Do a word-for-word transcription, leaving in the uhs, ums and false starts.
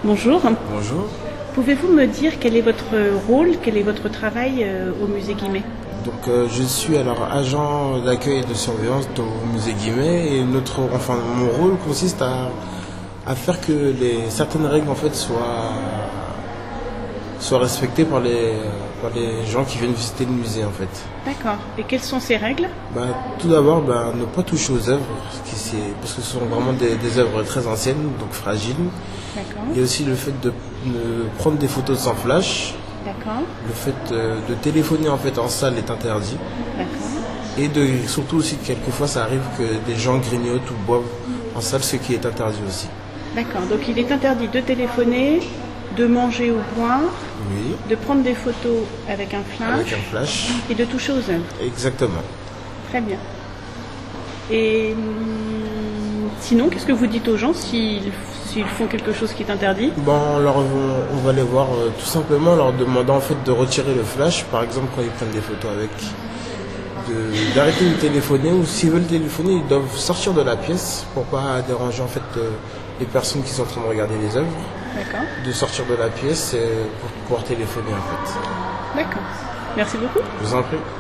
Bonjour. Bonjour. Pouvez-vous me dire quel est votre rôle, quel est votre travail euh, au musée Guimet? Donc euh, je suis alors agent d'accueil et de surveillance au musée Guimet et notre, enfin mon rôle consiste à, à faire que les certaines règles en fait soient soient respectées par les par les gens qui viennent visiter le musée en fait. D'accord. Et quelles sont ces règles? Bah, tout d'abord, bah, ne pas toucher aux œuvres, qui c'est- parce que ce sont vraiment des, des œuvres très anciennes, donc fragiles. D'accord. Il y a aussi le fait de, de prendre des photos sans flash. D'accord. Le fait euh, de téléphoner en fait en salle est interdit. D'accord. Et de, surtout aussi, quelquefois, ça arrive que des gens grignotent ou boivent en salle, ce qui est interdit aussi. D'accord. Donc il est interdit de téléphoner, de manger ou boire, Oui, de prendre des photos avec un flash avec un flash. et de toucher aux œuvres. Exactement. Très bien. Et hum, sinon, qu'est-ce que vous dites aux gens s'ils s'ils font quelque chose qui est interdit? Bon, alors, on, on va les voir euh, tout simplement en leur demandant en fait de retirer le flash, par exemple quand ils prennent des photos avec, de- d'arrêter de téléphoner, ou s'ils veulent téléphoner, ils doivent sortir de la pièce pour pas déranger en fait euh, les personnes qui sont en train de regarder les œuvres, D'accord. de sortir de la pièce euh, pour pouvoir téléphoner en fait. D'accord. Merci beaucoup. Je vous en prie.